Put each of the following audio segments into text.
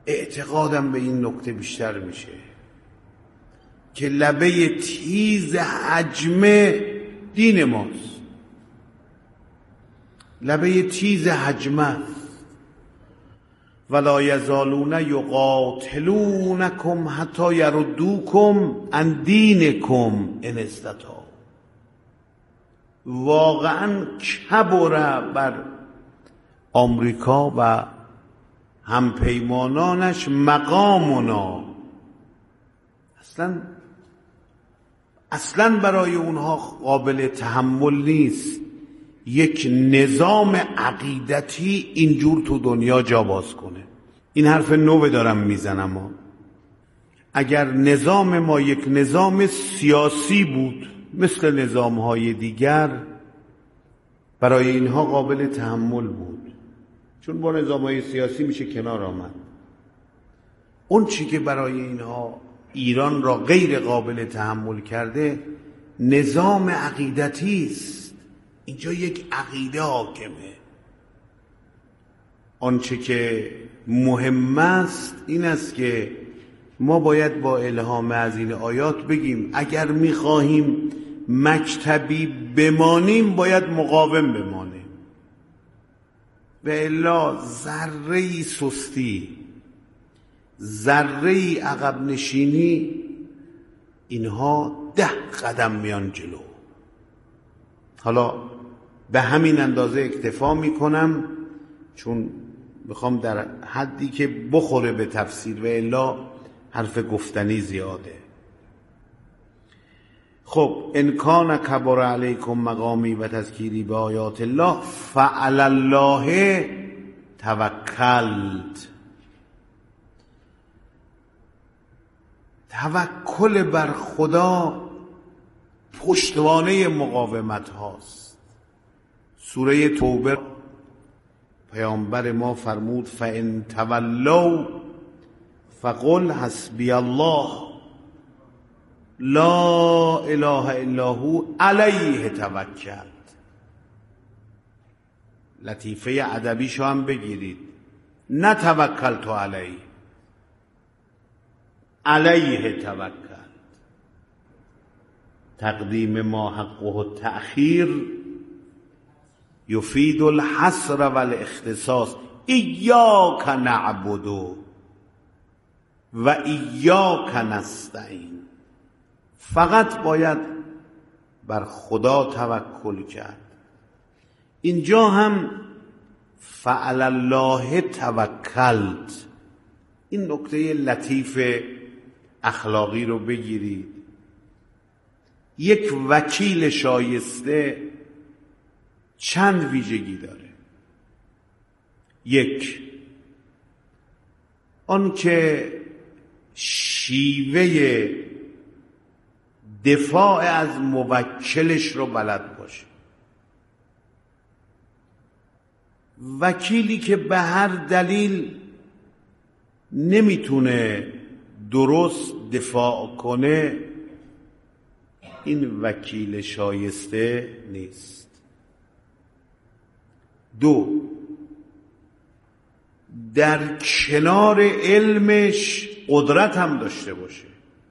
اعتقادم به این نکته بیشتر میشه که لبه تیز حجم دین ماست، لبه تیز حجم است. ولا یزالون یقاتلونکم حتی یردوکم عن دینکم ان استطاعوا. واقعا کبر بر آمریکا و همپیمانانش مقامنا، اصلا برای اونها قابل تحمل نیست یک نظام عقیدتی اینجور تو دنیا جا باز کنه. این حرف نو دارم میزنم. اگر نظام ما یک نظام سیاسی بود مثل نظام‌های دیگر، برای اینها قابل تحمل بود، چون با نظام‌های سیاسی میشه کنار آمد. اون چی که برای اینها ایران را غیر قابل تحمل کرده نظام عقیدتی است. اینجا یک عقیده حاکمه. آنچه که مهم است این است که ما باید با الهام از این آیات بگیم اگر می‌خواهیم مکتبی بمانیم باید مقاوم بمانیم، و الا ذره‌ای سستی، ذره‌ای عقب نشینی، اینها 10 قدم میان جلو. حالا به همین اندازه اکتفا میکنم چون میخوام در حدی که بخوره به تفسیر، و الا حرف گفتنی زیاده. خب ان کان کبر علیکم مقامی و تذکیری به آیات الله فعلی الله توکلت. توکل بر خدا پشتوانه مقاومت هاست. سوره توبه پیامبر ما فرمود فَإِن تَوَلَّوْا فَقُلْ حَسْبِيَ اللَّهُ لا اله الا هو علیه توکلت. لطیفه ادبیشو هم بگیرید، نه توکلت علیه، علیه توکلت. تقدیم ما حقه التأخیر یفید الحصر والاختصاص. ایاک نعبد و ایاک نستعین. فقط باید بر خدا توکل کرد. اینجا هم فعلی الله توکلت. این نکته لطیف اخلاقی رو بگیرید. یک وکیل شایسته چند ویژگی داره. یک، آن که شیوه دفاع از موکلش رو بلد باشه. وکیلی که به هر دلیل نمیتونه درست دفاع کنه، این وکیل شایسته نیست. دو، در کنار علمش قدرت هم داشته باشه.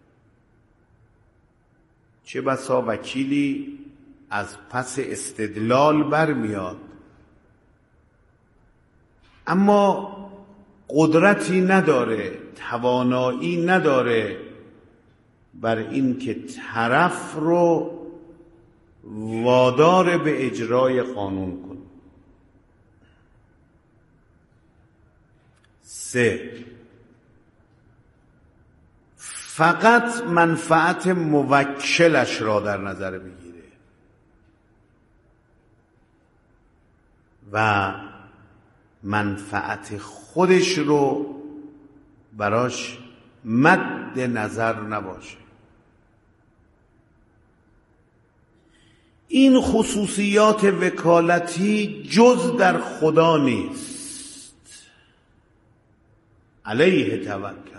چه بسا وکیلی از پس استدلال برمیاد اما قدرتی نداره، توانایی نداره بر این که طرف رو وادار به اجرای قانون کنه. 3، فقط منفعت موکلش را در نظر بگیره و منفعت خودش رو براش مد نظر نباشه. این خصوصیات وکالتی جز در خدا نیست. علیه توکلت،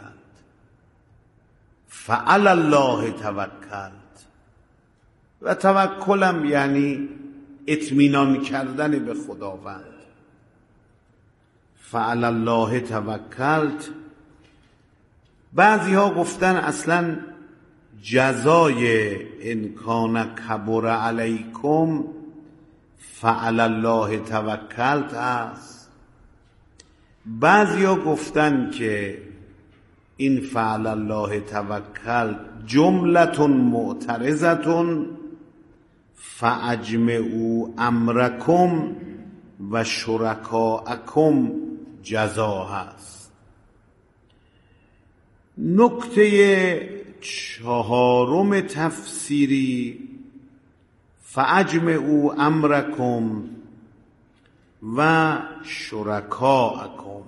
فعلی الله توکلت. و توکلم یعنی اطمینان کردن به خداوند. فعلی الله توکلت بعضی ها گفتن اصلا جزای ان کان کبر علیکم فعلی الله توکلت است. بعضی ها گفتن که این فعلی الله توکلت جملة معترضة فاجمعوا امرکم و شرکاءکم جزا هست. نکته چهارم تفسیری فاجمعوا امرکم و شرکاءکم،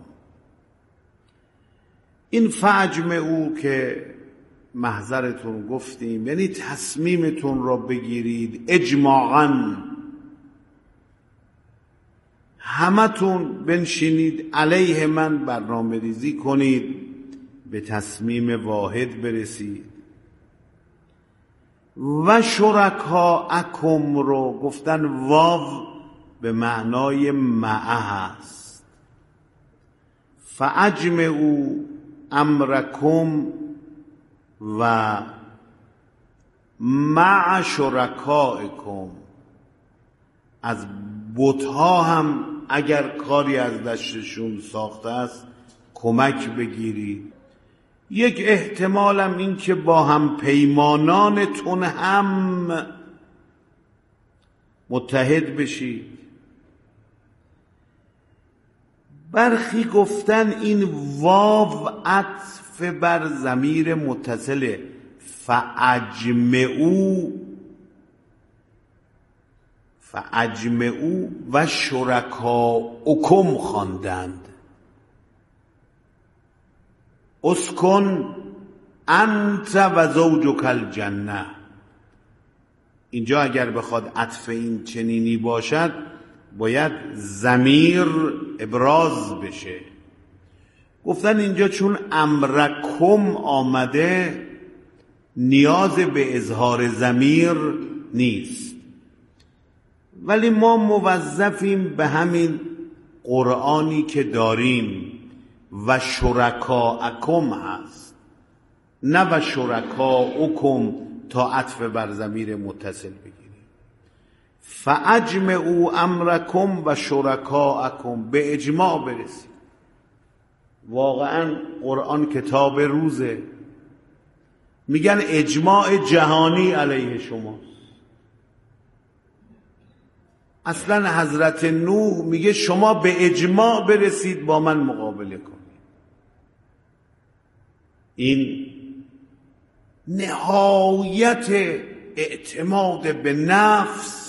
این فاجمعوا که محضرتون گفتیم یعنی تصمیمتون را بگیرید اجماعاً، همتون بنشینید علیه من برنامه ریزی کنید، به تصمیم واحد برسید. و شرکاءکم رو گفتن واو به معنای معه هست. فاجمعوا امرکم و مع شرکائکم، از بت‌ها هم اگر کاری از دستشون ساخته است کمک بگیرید. یک احتمالم این که با هم پیمانانتون هم متحد بشید. برخی گفتن این واو عطف بر ضمیر متصل فاجمعوا و شرکاءکم خواندند. اسکن انت و زوجک الجنه، اینجا اگر بخواد عطف این چنینی باشد باید ضمیر ابراز بشه. گفتن اینجا چون امرکم آمده نیاز به اظهار ضمیر نیست، ولی ما موظفیم به همین قرآنی که داریم و شرکاءکم هست، نه و شرکاءکم تا عطف بر ضمیر متصل بگیریم. فاجمعوا امرکم و شرکاءکم، به اجماع برسید. واقعا قرآن کتاب روزه، میگن اجماع جهانی علیه شماست. اصلا حضرت نوح میگه شما به اجماع برسید با من مقابله کنید. این نهایت اعتماد به نفس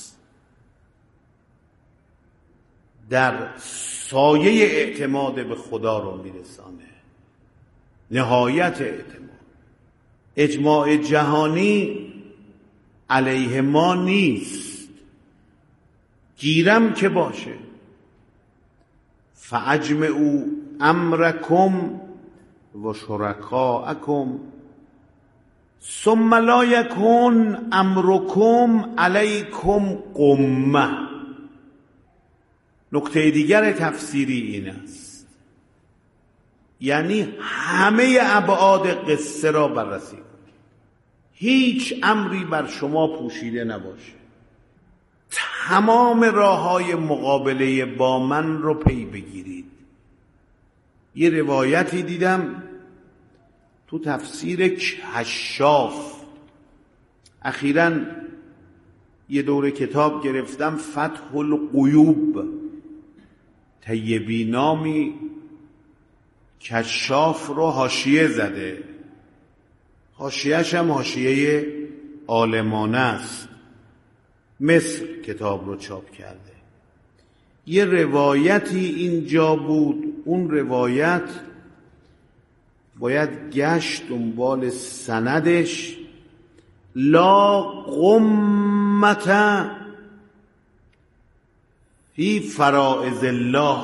در سایه اعتماد به خدا رو میرسانه. نهایت اعتماد. اجماع جهانی علیه ما نیست، گیرم که باشه. فاجمعوا امرکم و شرکاءکم ثم لا یکن امرکم علیکم غمه. نکته دیگر تفسیری این است، یعنی همه ابعاد قصه را بررسی کنید، هیچ امری بر شما پوشیده نباشه، تمام راه‌های مقابله با من رو پی بگیرید. یه روایتی دیدم تو تفسیر کشاف، اخیراً یه دوره کتاب گرفتم فتح الغیوب، طیبی نامی کشاف رو حاشیه زده، حاشیه‌اش هم حاشیه عالمانه است، مصر کتاب رو چاپ کرده. یه روایتی اینجا بود، اون روایت باید گشت دنبال سندش. لا غمة فی فرائض الله،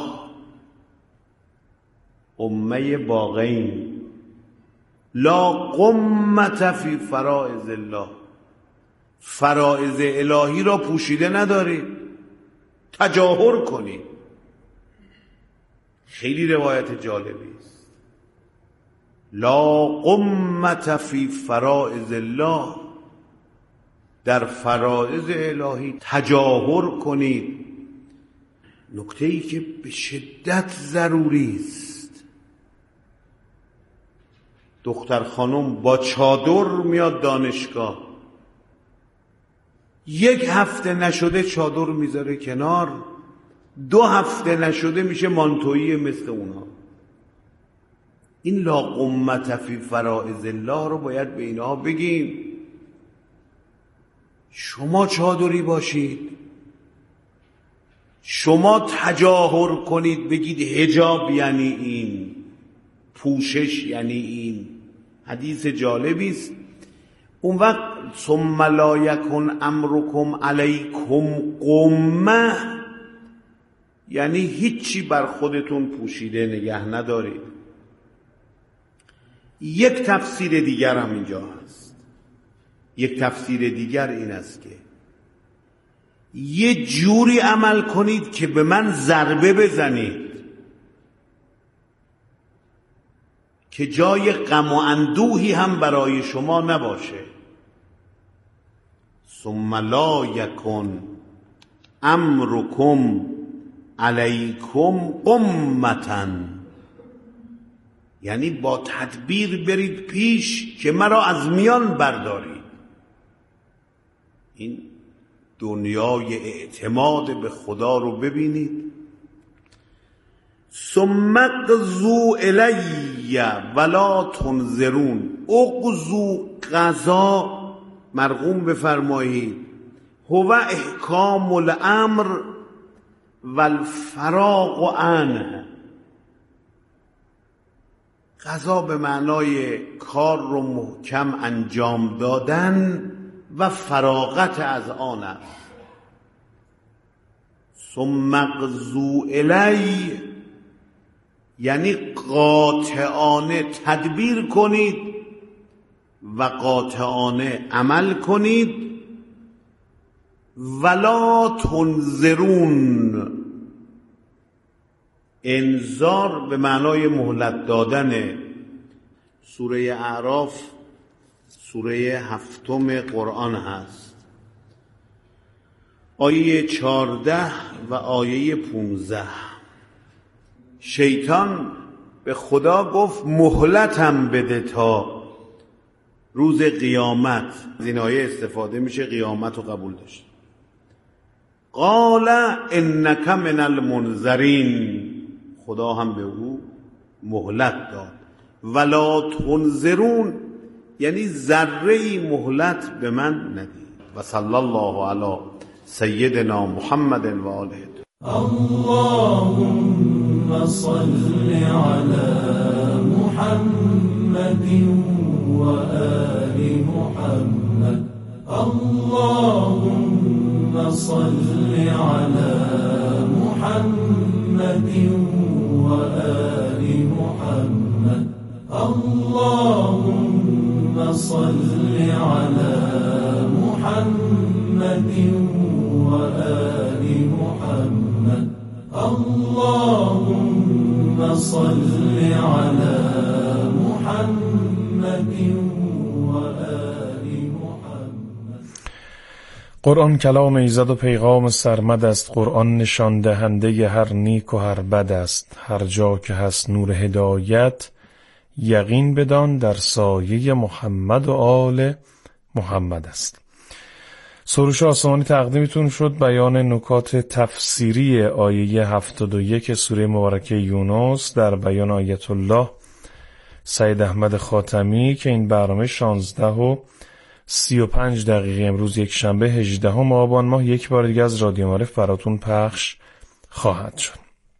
امه باقین، لا غمة فی فرائض الله، فرائض الهی را پوشیده ندارید، تجاهر کنید. خیلی روایت جالبی است. لا قمة فی فرائض الله، در فرائض الهی تجاهر کنید. نکته ای که به شدت ضروری است، دختر خانم با چادر میاد دانشگاه، 1 هفته نشده چادر میذاره کنار، 2 هفته نشده میشه مانتویی مثل اونا. این لا قمة فی فرائض الله رو باید به اینها بگیم. شما چادری باشید، شما تجاهر کنید، بگید حجاب یعنی این، پوشش یعنی این. حدیث جالبی است. اون وقت ثم لا یکن امرکم علیکم غمه، یعنی هیچی بر خودتون پوشیده نگه ندارید. یک تفسیر دیگر هم اینجا هست. یک تفسیر دیگر این است که یه جوری عمل کنید که به من ضربه بزنید که جای غم و اندوهی هم برای شما نباشه. ثم لا یکن امرکم علیکم غمة، یعنی با تدبیر برید پیش که مرا از میان بردارید. این دنیای اعتماد به خدا رو ببینید. ثم اقضوا الی ولا تنظرون، اقضوا قضا مرقوم بفرمایید، هو احکام الامر والفراغ عنه. قضا به معنای کار رو محکم انجام دادن و فراغت از آن است. ثم اقضوا الی یعنی قاطعانه تدبیر کنید و قاطعانه عمل کنید. ولا تنظرون، انذار به معنای مهلت دادن. سوره اعراف سوره 7 قرآن هست، آیه 14 و آیه 15. شیطان به خدا گفت مهلتم بده تا روز قیامت. از این آیه استفاده میشه قیامت رو قبول داشت. قال انک من المنذرین، خدا هم به او مهلت داد. ولا تنظرون یعنی ذره‌ای مهلت به من ندید. و صلی الله علی سیدنا محمد و آله. اللهم صل على محمد و آل محمد. اللهم صل على محمد و آل محمد. اللهم صل على محمد و آل محمد. اللهم صل على محمد و آل محمد. قرآن کلام ایزد و پیغام سرمد است. قرآن نشان دهنده هر نیک و هر بد است. هر جا که هست نور هدایت، یقین بدان در سایه محمد و آل محمد است. سروش آسمانی تقدیمتون شد. بیان نکات تفسیری آیه 71 سوره مبارکه یونس در بیان آیت الله سید احمد خاتمی که این برنامه 16:35 امروز یک شنبه 18 آبان ماه یک بار دیگه از رادیو معارف براتون پخش خواهد شد.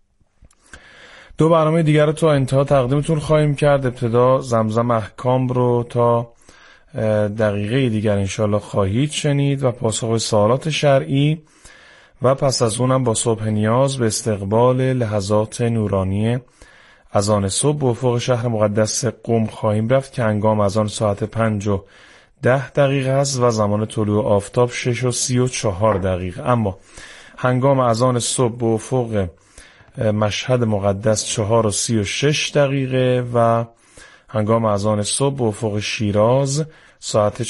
2 برنامه دیگر رو تا انتها تقدیمتون خواهیم کرد. ابتدا زمزم احکام رو تا دقیقه دیگر انشالله خواهید شنید و پاسخ سوالات شرعی و پس از اونم با صبح نیاز به استقبال لحظات نورانی اذان صبح به افق شهر مقدس قم خواهیم رفت که هنگام اذان ساعت 5:10 است و زمان طلوع آفتاب 6:34. اما هنگام اذان صبح به افق مشهد مقدس 4:36 و هنگام اذان صبح به افق شیراز ساعت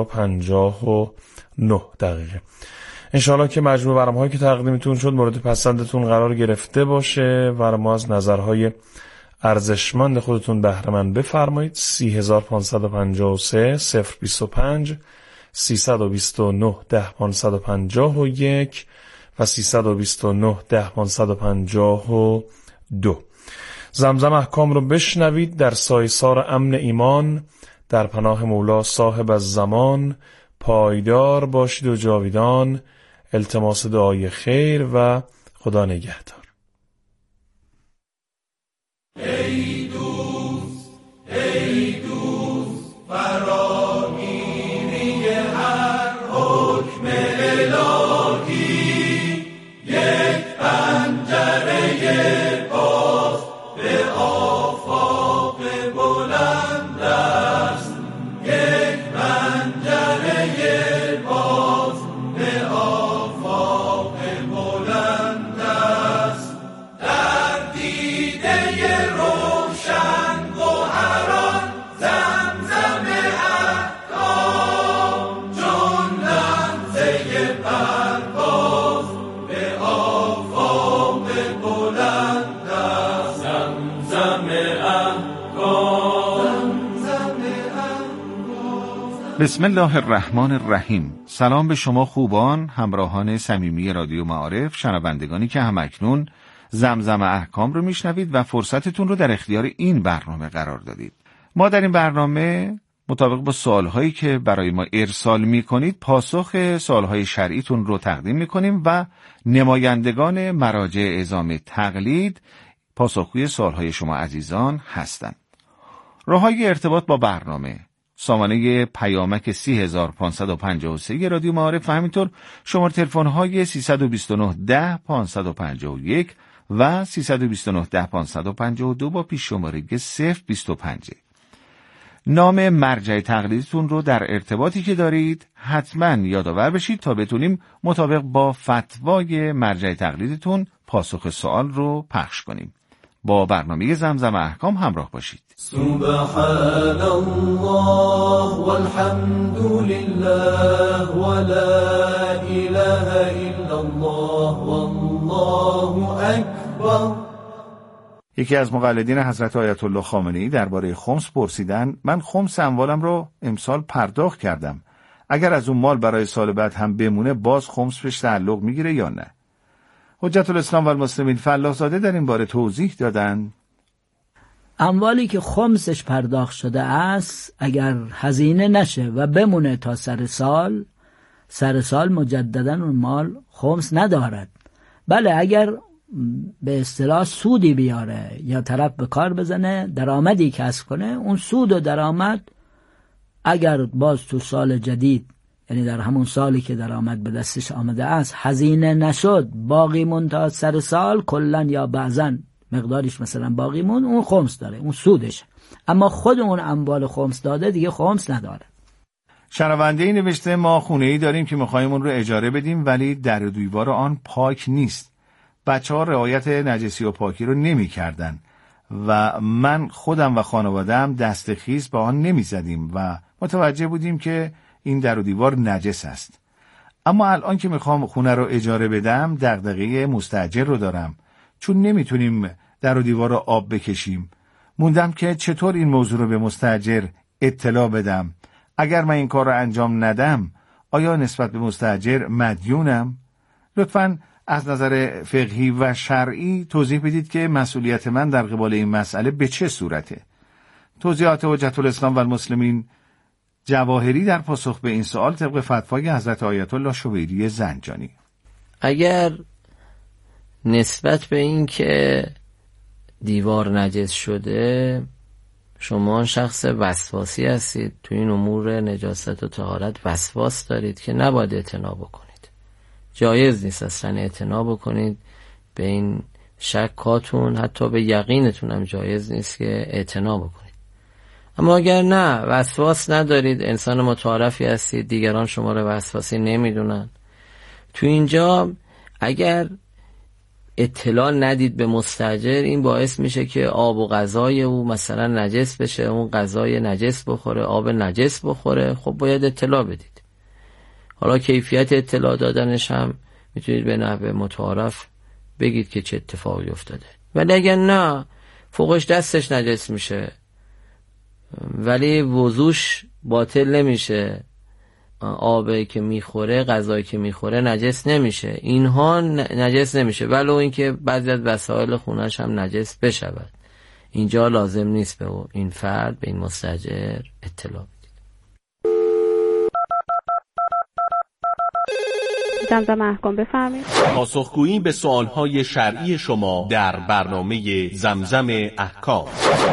4:59. انشاءالله که مجموع برنامه‌هایی که تقدیمتون شد مورد پسندتون قرار گرفته باشه و ما از نظرهای ارزشمند خودتون بهره مند بفرمایید. 30553 025 329 10551 و 329 10552. زمزم احکام رو بشنوید در سایسار امن ایمان، در پناه مولا صاحب از زمان. پایدار باشید و جاویدان. التماس دعای خیر و خدا نگهدار. ای دوست ای دوست فراگیری هر حکم الهی، یک پنجره باز به آفاق بلند است، یک پنجره باز به آفاق بلند است. در دیده روشن گوهران زمزم احکام، چون لمزه پرواز به آفاق بلند است. زمزم احکام، زمزم احکام. بسم الله الرحمن الرحیم. سلام به شما خوبان، همراهان صمیمی رادیو معارف، شنوندگانی که همکنون زمزم احکام رو میشنوید و فرصتتون رو در اختیار این برنامه قرار دادید. ما در این برنامه مطابق با سوالهایی که برای ما ارسال میکنید پاسخ سوالهای شرعیتون رو تقدیم میکنیم و نمایندگان مراجع اعزام تقلید پاسخگوی سوالهای شما عزیزان هستند. راههای ارتباط با برنامه: سامانه پیامک 30553 رادیو معارف و همینطور شماره تلفن های 329 10 551 و 329 10 552 با پیش شماره 025. نام مرجع تقلیدتون رو در ارتباطی که دارید حتما یادآور بشید تا بتونیم مطابق با فتوای مرجع تقلیدتون پاسخ سوال رو پخش کنیم. با برنامه زمزم احکام همراه باشید. سبحان الله والحمد لله ولا اله الا الله والله اکبر. یکی از مقلدین حضرت آیت الله خامنه‌ای درباره خمس پرسیدن: من خمس اموالم رو امسال پرداخت کردم، اگر از اون مال برای سال بعد هم بمونه باز خمس بهش تعلق میگیره یا نه؟ حجت الاسلام و المسلمین فلاح زاده در این باره توضیح دادن: اموالی که خمسش پرداخت شده است اگر هزینه نشه و بمونه تا سر سال مجددا اون مال خمس ندارد. بله، اگر به اصطلاح سودی بیاره یا طرف به کار بزنه، درآمدی کسب کنه، اون سود و درآمد اگر باز تو سال جدید، یعنی در همون سالی که درآمد به دستش آمده است، هزینه نشد، باقی مون تا سر سال کلن یا بعضن مقدارش مثلا باقی مون، اون خمس داره، اون سودش. اما خود اون اموال خمس داده دیگه خمس نداره. شنونده‌ای نوشته: ما خونه‌ای داریم که می‌خوایم اون رو اجاره بدیم ولی در و دیوار آن پاک نیست. بچه‌ها رعایت نجسی و پاکی رو نمی‌کردن و من خودم و خانواده‌ام دست خیز به آن نمی‌زدیم و متوجه بودیم که این در و دیوار نجس است. اما الان که میخوام خونه رو اجاره بدم دغدغه مستاجر رو دارم، چون نمیتونیم در و دیوار رو آب بکشیم. موندم که چطور این موضوع رو به مستاجر اطلاع بدم. اگر من این کار رو انجام ندم آیا نسبت به مستاجر مدیونم؟ لطفاً از نظر فقهی و شرعی توضیح بدید که مسئولیت من در قبال این مسئله به چه صورته. توضیحات حجت الاسلام و المسلمین جواهری در پاسخ به این سوال طبق فتوای حضرت آیت الله شویری زنجانی. اگر نسبت به این که دیوار نجس شده شما شخص وسواسی هستید، تو این امور نجاست و طهارت وسواس دارید که نباید اعتنا بکنید، جایز نیست اصلا اعتنا بکنید به این شکاتون، حتی به یقینتون هم جایز نیست که اعتنا بکنید. اما اگر نه، وسواس ندارید، انسان متعارفی هستید، دیگران شما رو وسواسی نمیدونن، تو اینجا اگر اطلاع ندید به مستاجر، این باعث میشه که آب و غذای او مثلا نجس بشه، اون غذای نجس بخوره، آب نجس بخوره. خب باید اطلاع بدید. حالا کیفیت اطلاع دادنش هم میتونید به نحو متعارف بگید که چه اتفاقی افتاده. ولی اگر نه، فوقش دستش نجس میشه ولی وضوش باطل نمیشه، آبی که میخوره، غذایی که میخوره نجس نمیشه، اینها نجس نمیشه، ولو اینکه بعضی از وسایل خونش هم نجس بشود. اینجا لازم نیست به این فرد، به این مستاجر اطلاع بدید. زمزمه احکام بفرمایید. پاسخگویی به سوالهای شرعی شما در برنامه زمزم احکام.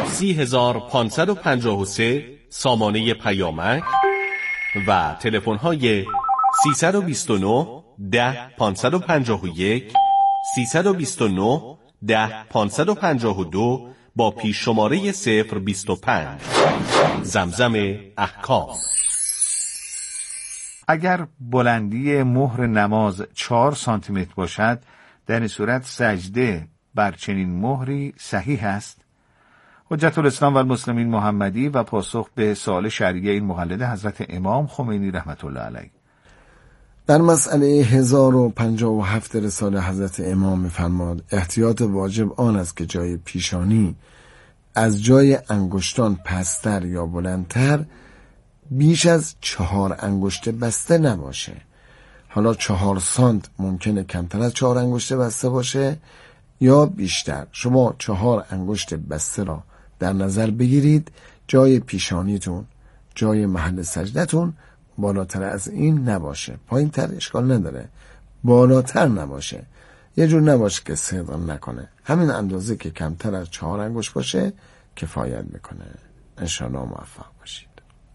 30553 سامانه پیامک و تلفن‌های 329 10 551 329 10 552 با پیش شماره 025. زمزم احکام. اگر بلندی مهر نماز 4 سانتیمتر باشد، در این صورت سجده بر چنین مهری صحیح است؟ حجت الاسلام و المسلمین محمدی و پاسخ به سوال شرعی این مقلد حضرت امام خمینی رحمت الله علیه. در مسئله 1057 رساله حضرت امام می‌فرماد احتیاط واجب آن است که جای پیشانی از جای انگشتان پستر یا بلندتر بیش از 4 انگشت بسته نباشه. حالا 4 سانت ممکنه کمتر از 4 انگشت بسته باشه یا بیشتر. شما 4 انگشت بسته را در نظر بگیرید. جای پیشانیتون، جای محل سجدتون بالاتر از این نباشه. پایین تر اشکال نداره، بالاتر نباشه. یه جور نباشه که صدق نکنه. همین اندازه که کمتر از 4 انگشت باشه کفایت میکنه. انشاءالله موفق باشید.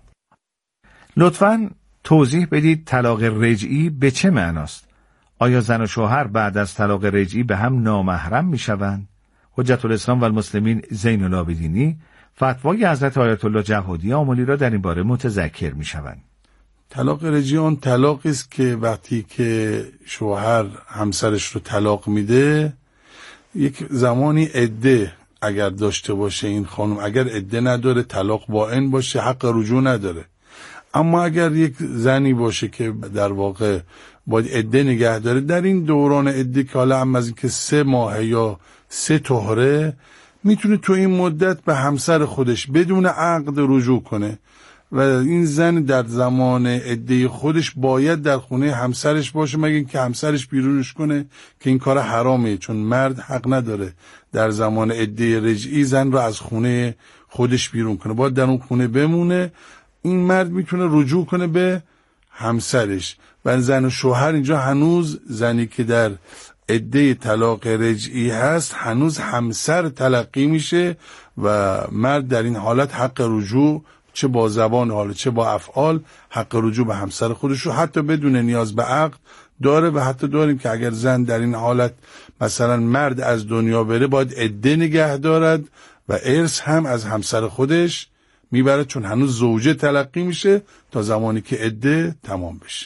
لطفاً توضیح بدید طلاق رجعی به چه معناست؟ آیا زن و شوهر بعد از طلاق رجعی به هم نامحرم میشوند؟ حجت الاسلام و المسلمین زین العابدینی فتوای حضرت آیت الله جهادی آملی را در این باره متذکر میشوند. طلاق رجعی اون طلاقی است که وقتی که شوهر همسرش رو طلاق میده، یک زمانی عده اگر داشته باشه این خانم، اگر عده نداره، طلاق بائن باشه، حق رجوع نداره. اما اگر یک زنی باشه که در واقع باید عده نگه داره، در این دوران عده که حالا هم از این که 3 ماه یا 3 طهره، میتونه تو این مدت به همسر خودش بدون عقد رجوع کنه و این زن در زمان عده خودش باید در خونه همسرش باشه، مگه اینکه همسرش بیرونش کنه که این کار حرامه، چون مرد حق نداره در زمان عده رجعی زن رو از خونه خودش بیرون کنه، باید در اون خونه بمونه. این مرد میتونه رجوع کنه به همسرش و زن و شوهر اینجا هنوز زنی که در عده طلاق رجعی هست هنوز همسر تلقی میشه و مرد در این حالت حق رجوع چه با زبان حالا چه با افعال حق رجوع به همسر خودش رو حتی بدون نیاز به عقد داره. و حتی داریم که اگر زن در این حالت مثلا مرد از دنیا بره باید عده نگه دارد و ارث هم از همسر خودش میبره، چون هنوز زوجه تلقی میشه تا زمانی که عده تمام بشه.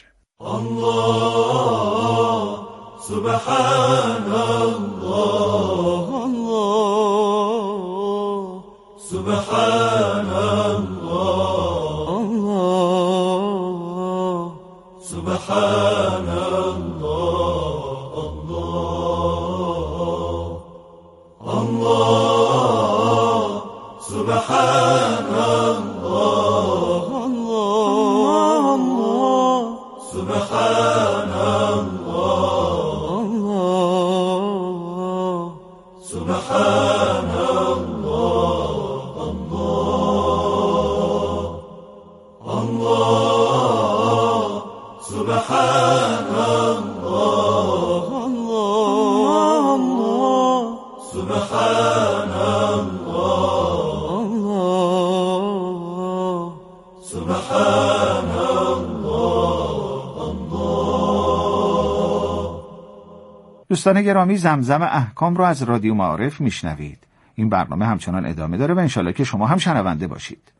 الله سبحان الله، الله سبحان الله، الله سبحان الله، الله الله سبحان الله، الله سبحان الله، الله سبحان الله، الله الله سبحان الله، الله سبحان الله، سبحان الله. دوستان گرامی، زمزم احکام رو از رادیو معارف میشنوید. این برنامه همچنان ادامه داره و انشالله که شما هم شنونده باشید.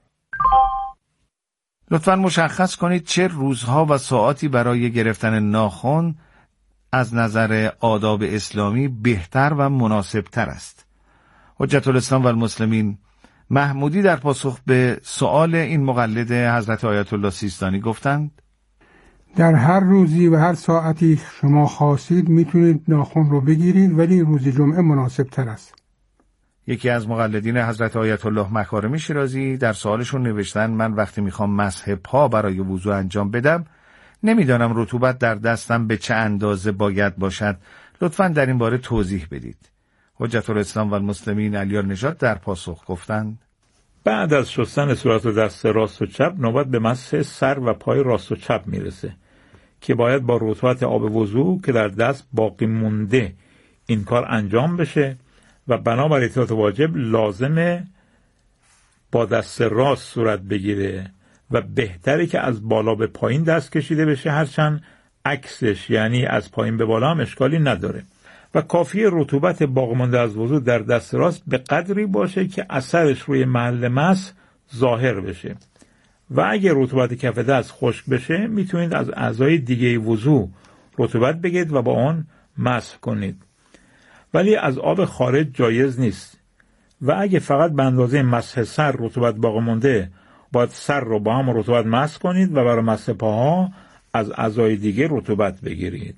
لطفاً مشخص کنید چه روزها و ساعاتی برای گرفتن ناخن از نظر آداب اسلامی بهتر و مناسبتر است؟ حجت الاسلام و المسلمین محمودی در پاسخ به سؤال این مقلد حضرت آیت الله سیستانی گفتند: در هر روزی و هر ساعتی شما خواستید میتونید ناخن رو بگیرید، ولی روز جمعه مناسب تر است. یکی از مقلدین حضرت آیت الله مکارم شیرازی در سوالشون نوشتن: من وقتی میخوام مسح پا برای وضو انجام بدم نمیدانم رطوبت در دستم به چه اندازه باید باشد، لطفاً در این باره توضیح بدید. حجت الاسلام و المسلمین علیار نژاد در پاسخ گفتند: بعد از شستن صورت و دست راست و چپ نوبت به مسح سر و پای راست و چپ میرسه که باید با رطوبت آب وضو که در دست باقی مونده این کار انجام بشه و بنابر اطاعت واجب لازمه با دست راست صورت بگیره و بهتره که از بالا به پایین دست کشیده بشه، هرچند عکسش یعنی از پایین به بالا هم اشکالی نداره و کافیه رطوبت باقی مانده از وضو در دست راست به قدری باشه که اثرش روی محل مسح ظاهر بشه و اگه رطوبت کف دست خشک بشه میتونید از اعضای دیگه وضو رطوبت بگیرید و با اون مسح کنید، ولی از آب خارج جایز نیست و اگه فقط به اندازه مسح سر رطوبت باقی مونده باید سر رو با هم رطوبت مسح کنید و برای مسح پاها از اعضای دیگه رطوبت بگیرید.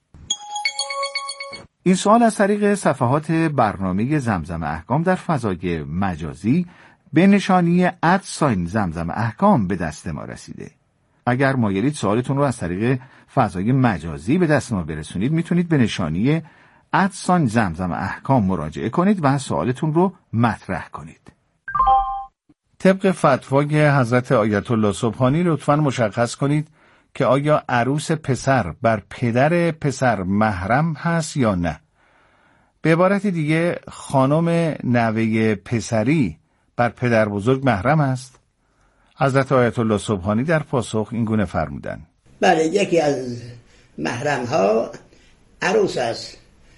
این سوال از طریق صفحات برنامه زمزم احکام در فضای مجازی به نشانی @زمزم احکام به دست ما رسیده. اگر مایلید سوالتون رو از طریق فضای مجازی به دست ما برسونید میتونید به نشانی @زمزم احکام مراجعه کنید و سوالتون رو مطرح کنید. طبق فتوای حضرت آیت الله سبحانی لطفاً مشخص کنید که آیا عروس پسر بر پدر پسر محرم هست یا نه؟ به عبارت دیگه خانم نوه پسری بر پدر بزرگ محرم است؟ حضرت آیت الله سبحانی در پاسخ این گونه فرمودند: بله، یکی از محرم ها عروس است.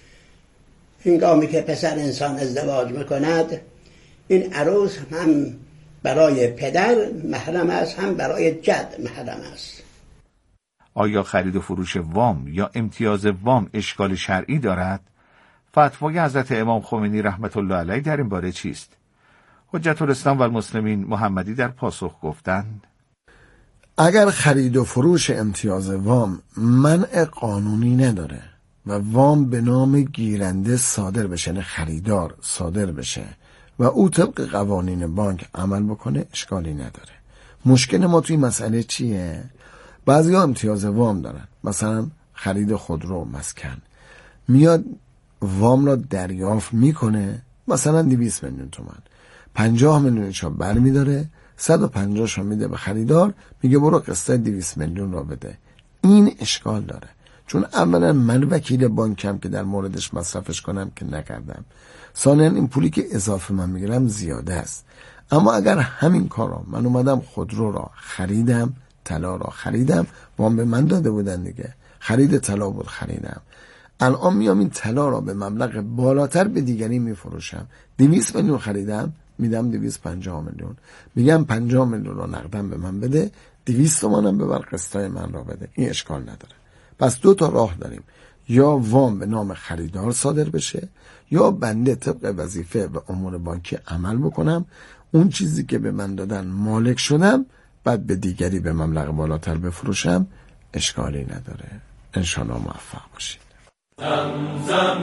هنگامی که پسر انسان ازدواج میکند این عروس هم برای پدر محرم است هم برای جد محرم است. آیا خرید و فروش وام یا امتیاز وام اشکال شرعی دارد؟ فتوای حضرت امام خمینی رحمت الله علیه در این باره چیست؟ حجت الاسلام و المسلمین محمدی در پاسخ گفتند: اگر خرید و فروش امتیاز وام منع قانونی نداره و وام به نام گیرنده صادر بشه، نه خریدار صادر بشه و او طبق قوانین بانک عمل بکنه، اشکالی نداره. مشکل ما توی مسئله چیه؟ بعضی ها امتیاز وام دارن، مثلا خرید خودرو، مسکن، میاد وام را دریافت میکنه، مثلا 200 میلیون تومان، 50 میلیونشو برمیداره، 150 میده به خریدار، میگه برو قسط 200 میلیون را بده. این اشکال داره، چون اولا من وکیل بانکم که در موردش مصرفش کنم که نکردم، ثانیا این پولی که اضافه من میگیرم زیاده است. اما اگر همین کارا من اومدم خودرو را خریدم، طلا را خریدم، وام به من داده بودن دیگه، خرید طلا بود خریدم، الان میام این طلا را به مبلغ بالاتر به دیگری میفروشم، 200 میلیون خریدم میدم 250 میلیون، میگم 50 میلیون را نقدم به من بده، 200 تومانم ببر قسطای من را بده. این اشکال نداره. پس 2 تا راه داریم، یا وام به نام خریدار صادر بشه یا بنده طبق وظیفه و امور بانکی عمل بکنم، اون چیزی که به من دادن مالک شدم، بعد به دیگری به مبلغ بالاتر بفروشم، اشکالی نداره. انشاءالله موفق باشید. زمزم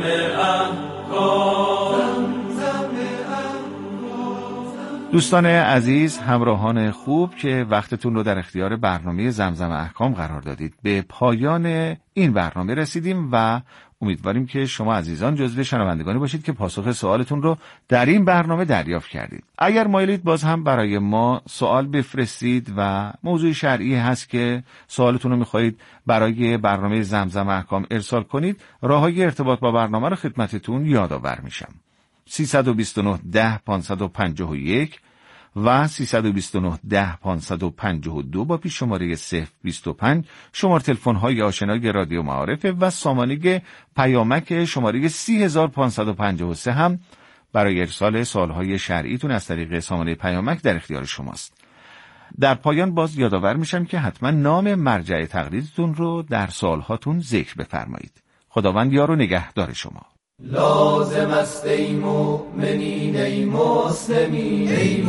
احکام. دوستان عزیز، همراهان خوب که وقتتون رو در اختیار برنامه زمزم احکام قرار دادید، به پایان این برنامه رسیدیم و امیدواریم که شما عزیزان جزو شنوندگانی باشید که پاسخ سوالتون رو در این برنامه دریافت کردید. اگر مایلید باز هم برای ما سوال بفرستید و موضوع شرعی هست که سوالتون رو میخواهید برای برنامه زمزم احکام ارسال کنید، راههای ارتباط با برنامه رو خدمتتون یادآور میشم. 329 10 551 و 329 10 552 با پیش شماره 025 شماره تلفن های آشنای رادیو معارف و سامانه پیامک شماره 30553 هم برای ارسال سوالهای شرعیتون از طریق سامانه پیامک در اختیار شماست. در پایان باز یادآور میشم که حتما نام مرجع تقلیدتون رو در سوالهاتون ذکر بفرمایید. خداوند یار و نگهدار شما. لازم است ای مؤمنین ای مسلمین ای